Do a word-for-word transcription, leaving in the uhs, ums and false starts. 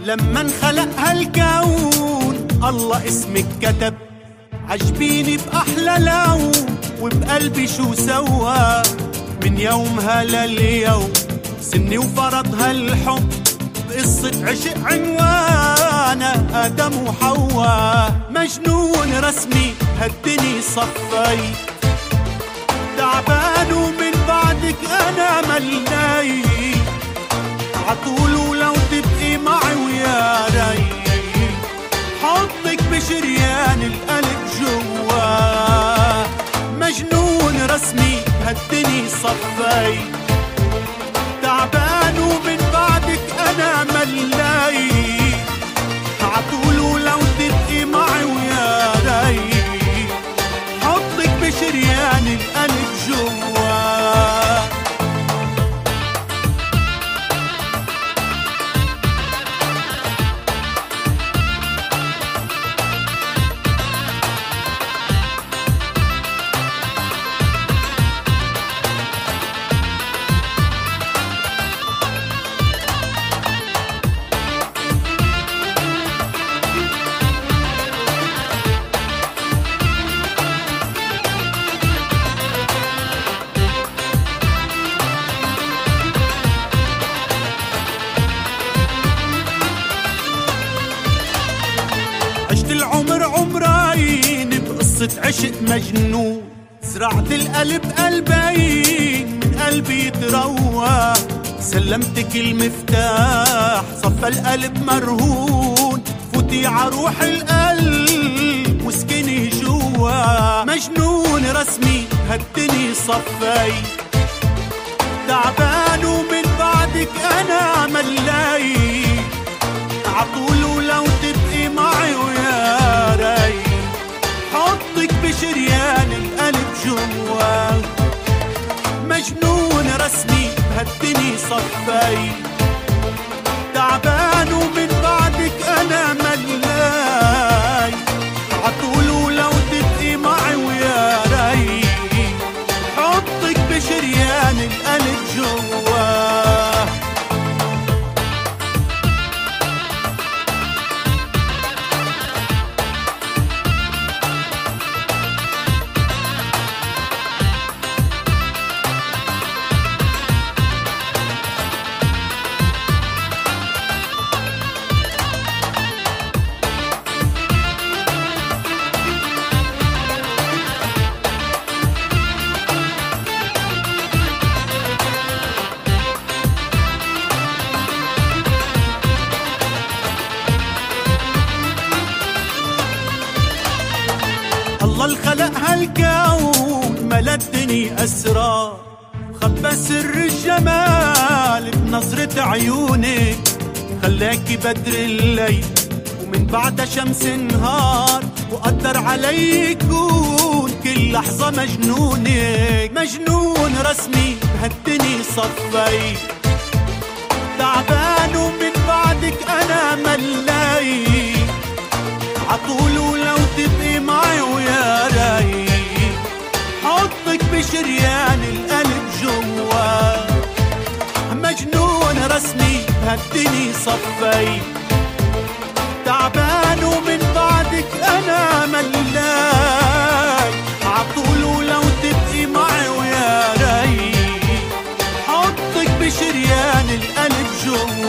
لما انخلق هالكون الله اسمك كتب، عجبيني بأحلى لون وبقلبي شو سوى. من يومها لليوم سني وفرض هالحب، بقصة عشق عنوانه آدم وحواء. مجنون رسمي هالدني صفي، تعبان ومن بعدك أنا ملناي، عطول ولو تبقي معي ويا ري، حطك بشريان القلب جوا. مجنون رسمي هالدني صفي، تعبان ومن بعدك أنا ملناي، عطول ولو تبقي معي ويا ري، حطك بشريان القلب جوا. عشت العمر عمرين بقصة عشق مجنون، زرعت القلب قلبين من قلبي يتروى. سلمتك المفتاح صفى القلب مرهون، فوتي عروح القلب واسكني جوا. مجنون رسمي هالدني صفي، تعبان ومن بعدك أنا ملاي، عطول ولو تبقي معي ويا ري، حطك بشريان القلب جوا. مجنون رسمي هالدني صفي، تعبان ومن بعدك أنا ملاي، عطول ولو تبقي معي ويا ري، حطك بشريان القلب جوا. الله الخلق هالكون ملا الدنيا أسرار، خبى سر الجمال بنظرة عيونك، خلاكي بدر الليل ومن بعد شمس نهار، وقدر علي يكون كل لحظة مجنونك. مجنون رسمي هالدني صفي، تعبان ومن بعدك أنا ملاي، عطول ولو تبقي معي ويا ري، حطك بشريان القلب جوا. مجنون رسمي هالدني صفي، تعبان ومن بعدك أنا ملاي، عطول ولو تبقي معي ويا ري، حطك بشريان القلب جوا.